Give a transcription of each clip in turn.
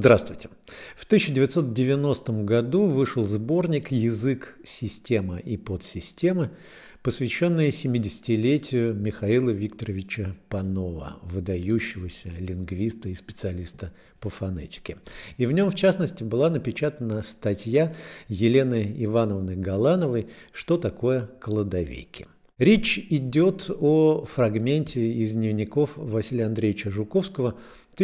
Здравствуйте. В 1990 году вышел сборник «Язык, система и подсистемы», посвященный 70-летию Михаила Викторовича Панова, выдающегося лингвиста и специалиста по фонетике. И в нем, в частности, была напечатана статья Елены Ивановны Галановой «Что такое кладовейки?». Речь идет о фрагменте из дневников Василия Андреевича Жуковского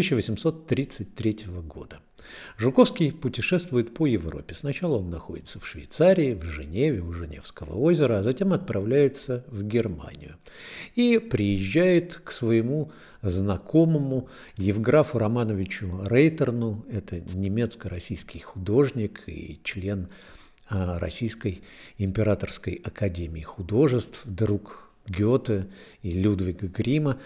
1833 года. Жуковский путешествует по Европе. Сначала он находится в Швейцарии, в Женеве, у Женевского озера, а затем отправляется в Германию. И приезжает к своему знакомому Евграфу Романовичу Рейтерну, это немецко-российский художник и член Российской императорской академии художеств, друг Гёте и Людвига Грима,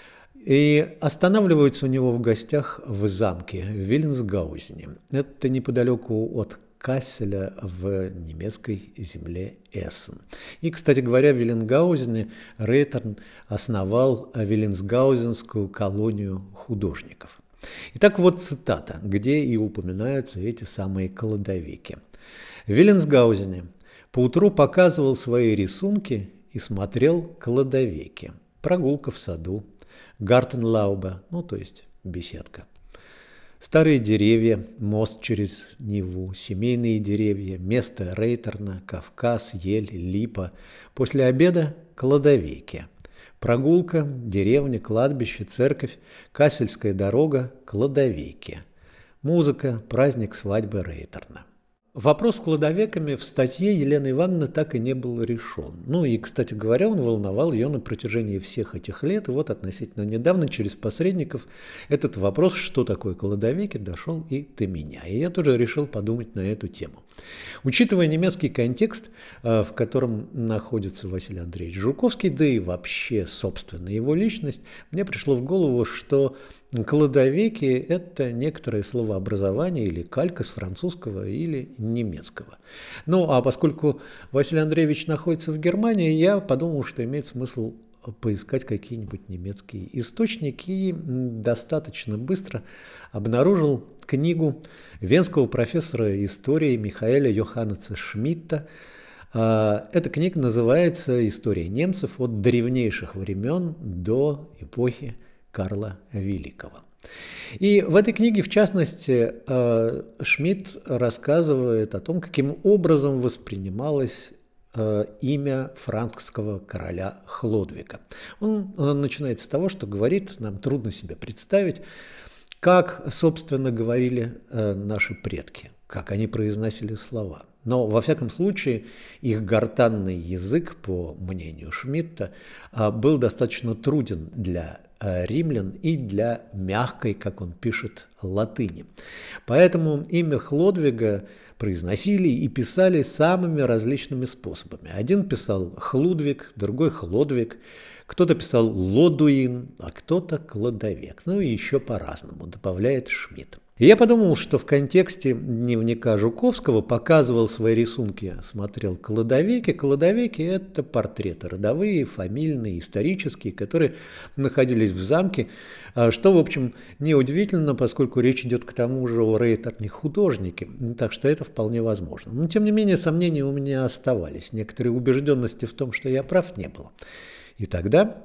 и останавливаются у него в гостях в замке в Виленсгаузене. Это неподалеку от Касселя в немецкой земле Эссен. И, кстати говоря, в Виленсгаузене Рейтерн основал Виленсгаузенскую колонию художников. Итак, вот цитата, где и упоминаются эти самые кладовейки. В Виленсгаузене поутру показывал свои рисунки и смотрел кладовейки. Прогулка в саду, гартенлаубе, то есть беседка. Старые деревья, мост через Неву, семейные деревья, место Рейтерна, Кавказ, ель, липа. После обеда кладовейки. Прогулка, деревня, кладбище, церковь, Кассельская дорога, кладовейки. Музыка, праздник свадьбы Рейтерна. Вопрос с кладовеками в статье Елены Ивановны так и не был решен. И, кстати говоря, он волновал ее на протяжении всех этих лет. И вот относительно недавно через посредников этот вопрос, что такое кладовеки, дошел и до меня. И я тоже решил подумать на эту тему. Учитывая немецкий контекст, в котором находится Василий Андреевич Жуковский, да и вообще, собственно, его личность, мне пришло в голову, что кладовейки – это некоторое словообразование или калька с французского или немецкого. А поскольку Василий Андреевич находится в Германии, я подумал, что имеет смысл поискать какие-нибудь немецкие источники и достаточно быстро обнаружил книгу венского профессора истории Михаэля Йоханнеса Шмидта. Эта книга называется «История немцев от древнейших времен до эпохи Карла Великого». И в этой книге, в частности, Шмидт рассказывает о том, каким образом воспринималось имя франкского короля Хлодвига. Он начинает с того, что говорит, нам трудно себе представить, как, собственно, говорили наши предки, как они произносили слова. Но, во всяком случае, их гортанный язык, по мнению Шмидта, был достаточно труден для римлян и для мягкой, как он пишет, латыни. Поэтому имя Хлодвига произносили и писали самыми различными способами. Один писал Хлудвиг, другой Хлодвиг, кто-то писал Лодуин, а кто-то Кладовек. И еще по-разному, добавляет Шмидт. И я подумал, что в контексте дневника Жуковского показывал свои рисунки, смотрел кладовейки. Кладовейки – это портреты родовые, фамильные, исторические, которые находились в замке, что, в общем, неудивительно, поскольку речь идет к тому же о Рейтерне художнике, так что это вполне возможно. Но, тем не менее, сомнения у меня оставались, некоторые убежденности в том, что я прав, не было. И тогда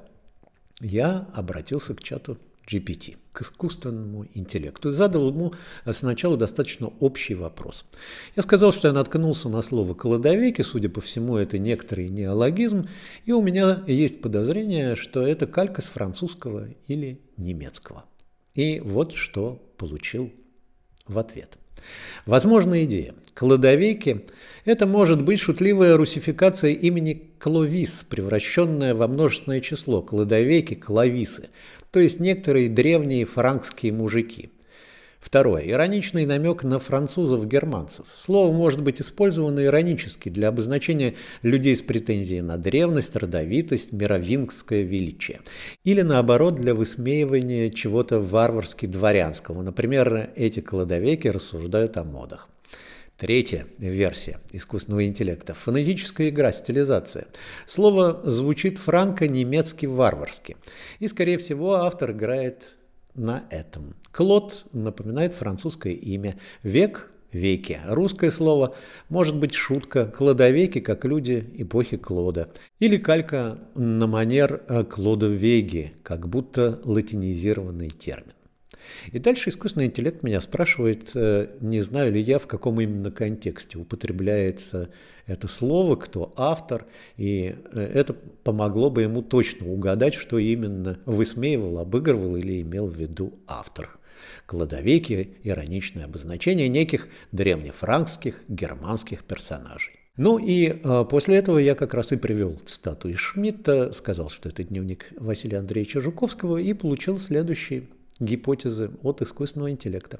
я обратился к чату GPT, к искусственному интеллекту, и задал ему сначала достаточно общий вопрос. Я сказал, что я наткнулся на слово «кладовейки», судя по всему, это некоторый неологизм, и у меня есть подозрение, что это калька с французского или немецкого. И вот что получил в ответ. Возможная идея. Кладовейки – это может быть шутливая русификация имени Кловис, превращенная во множественное число. Кладовейки – клависы, то есть некоторые древние франкские мужики. Второе. Ироничный намек на французов-германцев. Слово может быть использовано иронически для обозначения людей с претензией на древность, родовитость, мировингское величие. Или наоборот, для высмеивания чего-то варварски-дворянского. Например, эти кладовейки рассуждают о модах. Третья версия искусственного интеллекта – фонетическая игра, стилизация. Слово звучит франко-немецки-варварски. И, скорее всего, автор играет на этом. Клод напоминает французское имя, век – веки. Русское слово может быть шутка, кладовеки, как люди эпохи Клода. Или калька на манер Клода Веги, как будто латинизированный термин. И дальше искусственный интеллект меня спрашивает, не знаю ли я, в каком именно контексте употребляется это слово, кто автор, и это помогло бы ему точно угадать, что именно высмеивал, обыгрывал или имел в виду автор. Кладовеки – ироничное обозначение неких древнефранкских, германских персонажей. Ну и после этого я как раз и привел цитату из Шмидта, сказал, что это дневник Василия Андреевича Жуковского, и получил следующие гипотезы от искусственного интеллекта.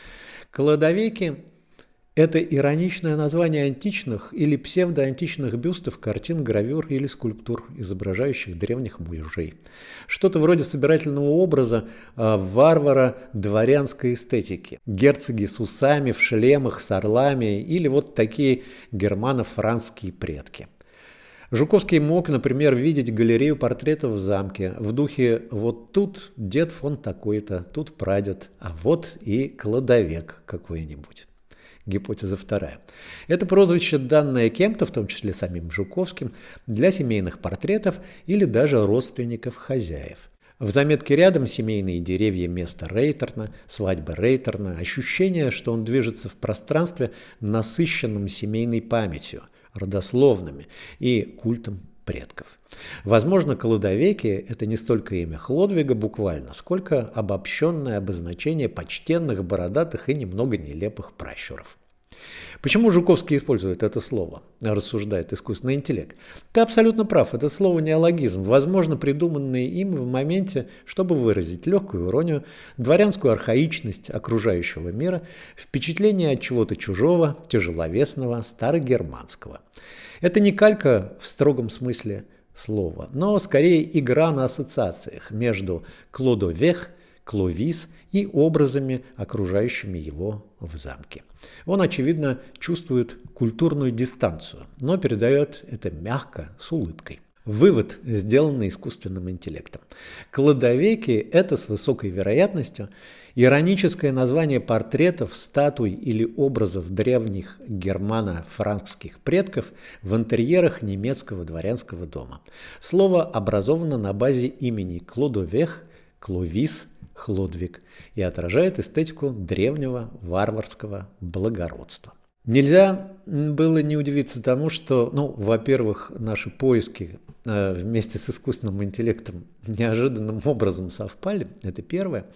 Кладовеки – это ироничное название античных или псевдоантичных бюстов, картин, гравюр или скульптур, изображающих древних мужей. Что-то вроде собирательного образа варвара дворянской эстетики. Герцоги с усами, в шлемах, с орлами или вот такие германо-франкские предки. Жуковский мог, например, видеть галерею портретов в замке в духе «вот тут дед фон такой-то, тут прадед, а вот и кладовек какой-нибудь». Гипотеза вторая. Это прозвище, данное кем-то, в том числе самим Жуковским, для семейных портретов или даже родственников хозяев. В заметке рядом семейные деревья места Рейтерна, свадьба Рейтерна, ощущение, что он движется в пространстве, насыщенном семейной памятью, родословными и культом предков. Возможно, кладовеки – это не столько имя Хлодвига буквально, сколько обобщенное обозначение почтенных, бородатых и немного нелепых пращуров. Почему Жуковский использует это слово, рассуждает искусственный интеллект? Ты абсолютно прав, это слово неологизм, возможно, придуманный им в моменте, чтобы выразить легкую иронию, дворянскую архаичность окружающего мира, впечатление от чего-то чужого, тяжеловесного, старогерманского. Это не калька в строгом смысле слова, но скорее игра на ассоциациях между Клодовех, Кловис и образами, окружающими его в замке. Он, очевидно, чувствует культурную дистанцию, но передает это мягко, с улыбкой. Вывод, сделанный искусственным интеллектом. Кладовеки – это с высокой вероятностью ироническое название портретов, статуй или образов древних германо-франкских предков в интерьерах немецкого дворянского дома. Слово образовано на базе имени Клодовех, Кловис, Хлодвиг и отражает эстетику древнего варварского благородства. Нельзя было не удивиться тому, что, во-первых, наши поиски вместе с искусственным интеллектом неожиданным образом совпали, это первое.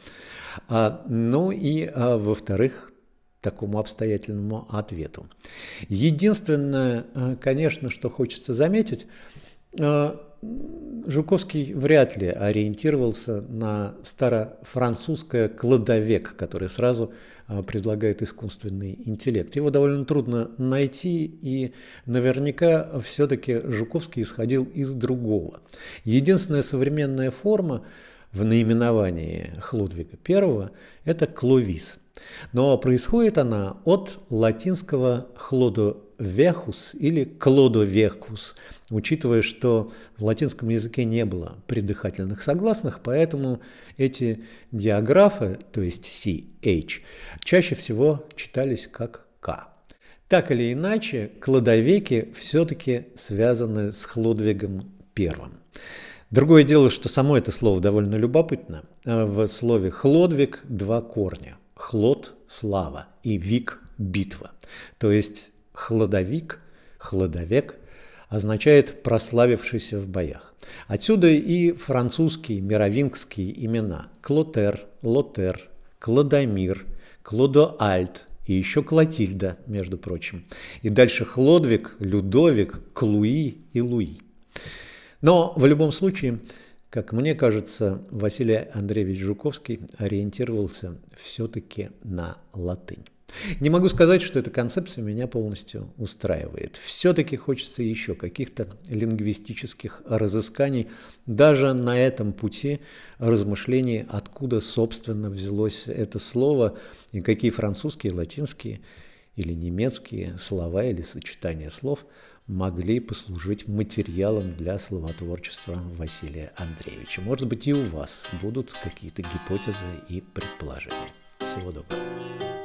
Во-вторых, такому обстоятельному ответу. Единственное, конечно, что хочется заметить, Жуковский вряд ли ориентировался на старофранцузское «кладовек», которое сразу предлагает искусственный интеллект. Его довольно трудно найти, и наверняка все-таки Жуковский исходил из другого. Единственная современная форма в наименовании Хлодвига I – это «кловис». Но происходит она от латинского «хлодовехус» или «клодовекус», учитывая, что в латинском языке не было придыхательных согласных, поэтому эти диаграфы, то есть CH, чаще всего читались как К. Так или иначе, кладовеки все-таки связаны с Хлодвигом I. Другое дело, что само это слово довольно любопытно. В слове «хлодвиг» два корня. Хлод – слава и вик – битва. То есть хлодовик, хлодовек означает прославившийся в боях. Отсюда и французские мировингские имена Клотер, Лотер, Клодомир, Клодоальд и еще Клотильда, между прочим. И дальше Хлодвиг, Людовик, Клуи и Луи. Но в любом случае, как мне кажется, Василий Андреевич Жуковский ориентировался все-таки на латынь. Не могу сказать, что эта концепция меня полностью устраивает. Все-таки хочется еще каких-то лингвистических разысканий даже на этом пути размышлений, откуда, собственно, взялось это слово и какие французские, латинские или немецкие слова или сочетания слов могли послужить материалом для словотворчества Василия Андреевича. Может быть, и у вас будут какие-то гипотезы и предположения. Всего доброго.